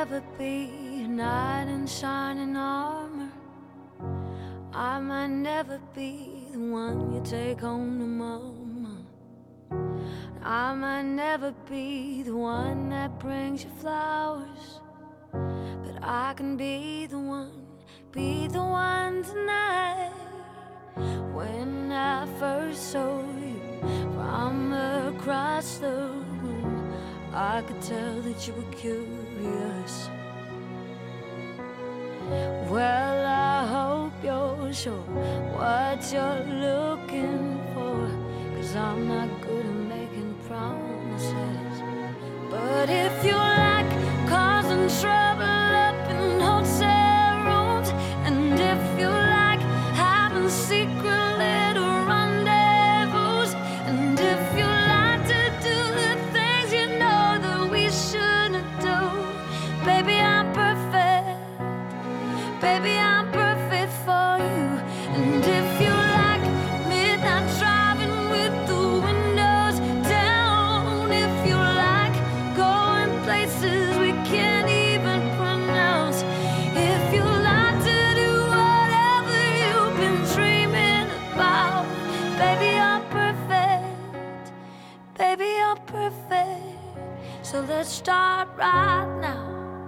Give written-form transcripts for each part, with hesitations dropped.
never be a knight in shining armor. I might never be the one you take home to mama. I might never be the one that brings you flowers, but I can be the one tonight. When I first saw you from across the room, I could tell that you were curious. Well, I hope you're sure what you're looking for, 'cause I'm not good at making promises. But if you like causing trouble up in hotel rooms, and if you like having secret little rendezvous, and if you like to do the things you know that we shouldn't do, baby, I'm perfect. Baby, I'm perfect for you. And if you like midnight driving with the windows down, if you like going places we can't even pronounce, if you like to do whatever you've been dreaming about, baby, I'm perfect. Baby, I'm perfect. So let's start right now.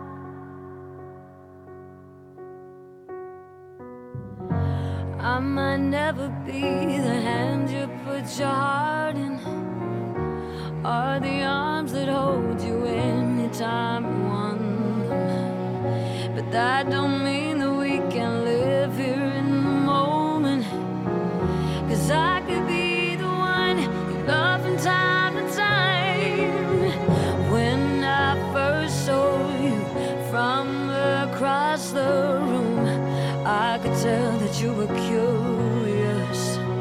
I might never be the hand you put your heart in, or the arms that hold you anytime you want them, but that don't mean that we can live here in the moment. 'Cause I could be the one you love from time to time. When I first saw you from across the room, I could tell that you were curious.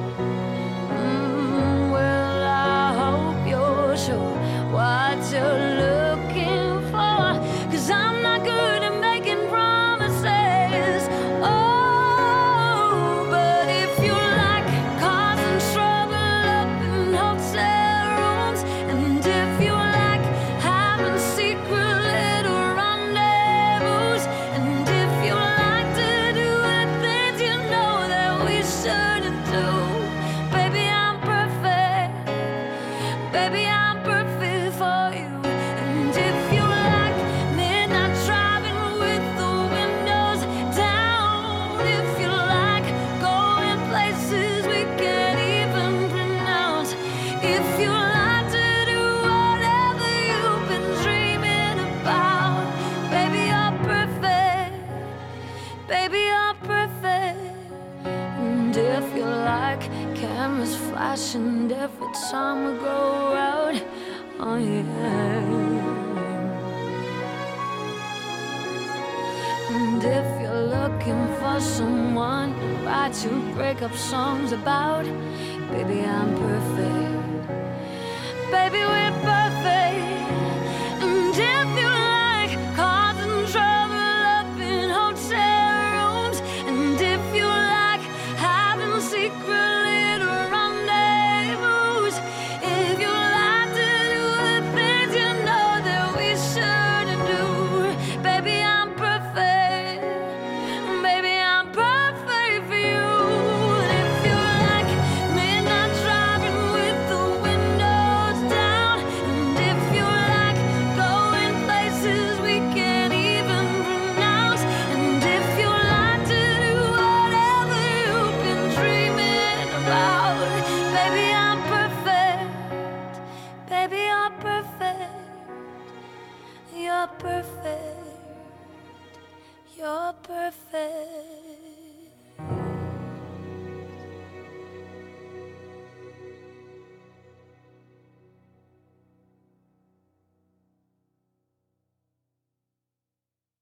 Well, I hope you're sure what you're looking for, 'cause I'm not good at making promises. Oh, but if you like causing trouble up in hotel rooms, and if you like having secret little rendezvous, and if you like to do the things you know that we shouldn't do, baby, I'm perfect. Baby, I'm perfect for you. And if you like midnight driving with the windows down, if you like going places we can't even pronounce, if you like to do whatever you've been dreaming about, baby, you're perfect. Baby, you're perfect. And if you like cameras flashing every time we go out, oh yeah. And if you're looking for someone to write you breakup songs about, baby, I'm perfect. Baby, we're perfect. And if you like causing trouble up in hotel rooms, and if you like having secret little rendezvous, if you like to do the things you know that we shouldn't do, baby, I'm perfect. Baby, I'm perfect for you. And if you like midnight driving with the windows down, and if you like going places we can't even pronounce, and if you like to do whatever you've been dreaming about, baby, I'm perfect. Baby, I'm perfect. You're perfect. You're perfect.